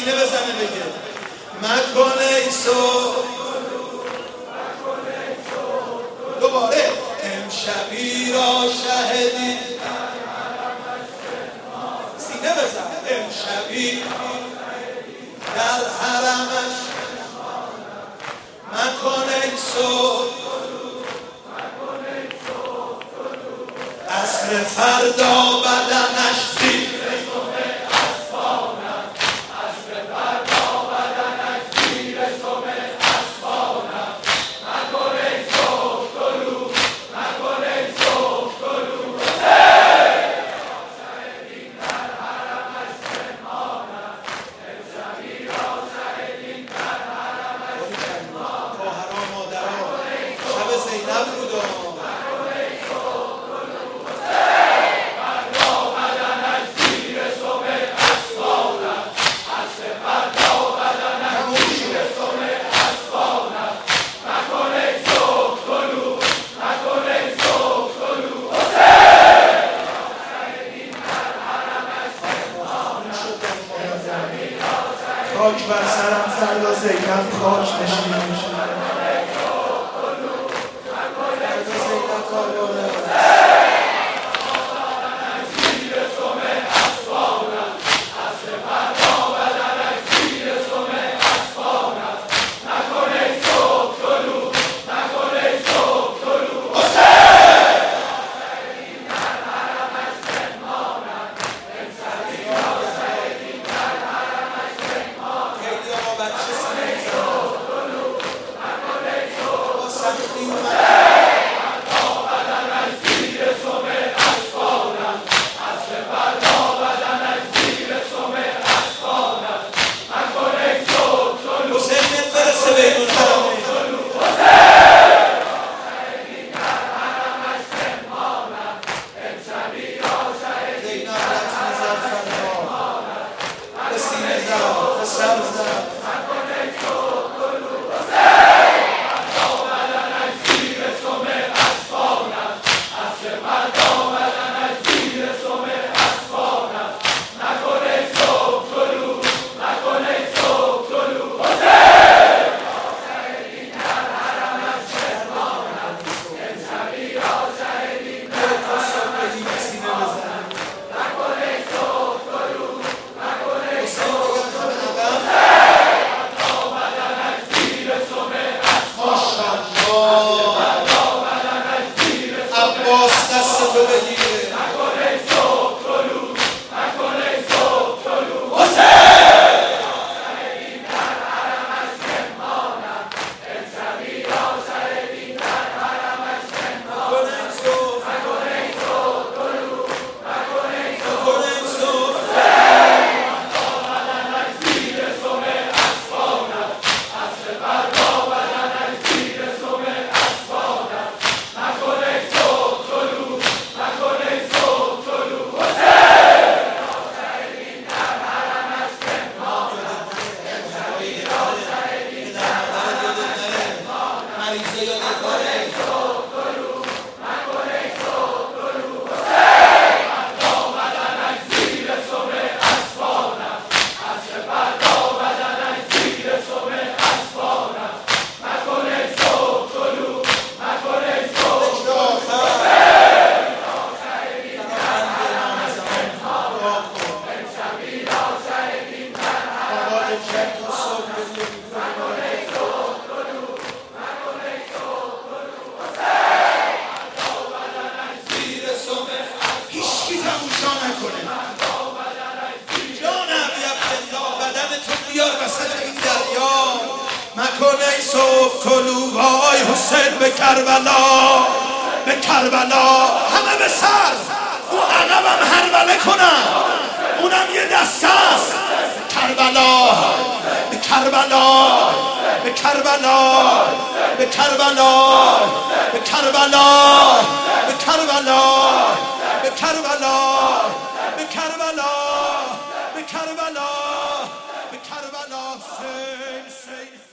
سینه بزنه بگه مکن ای صبح. دوباره امشبی را شهدی، سینه بزن امشبی در حرمش مکن ای صبح. عصر فردا بدنش زیر خاک بر سرم فردا زینب خاک نشین میشه. مکن ای صبح طلوع وای حسین به کربلا، به کربلا. همه به سر اون عقبم هربله کنن، اونم یه دسته است. کربلا به کربلا، به کربلا، به کربلا، به کربلا، به کربلا، به کربلا، به کربلا، به کربلا، به کربلا.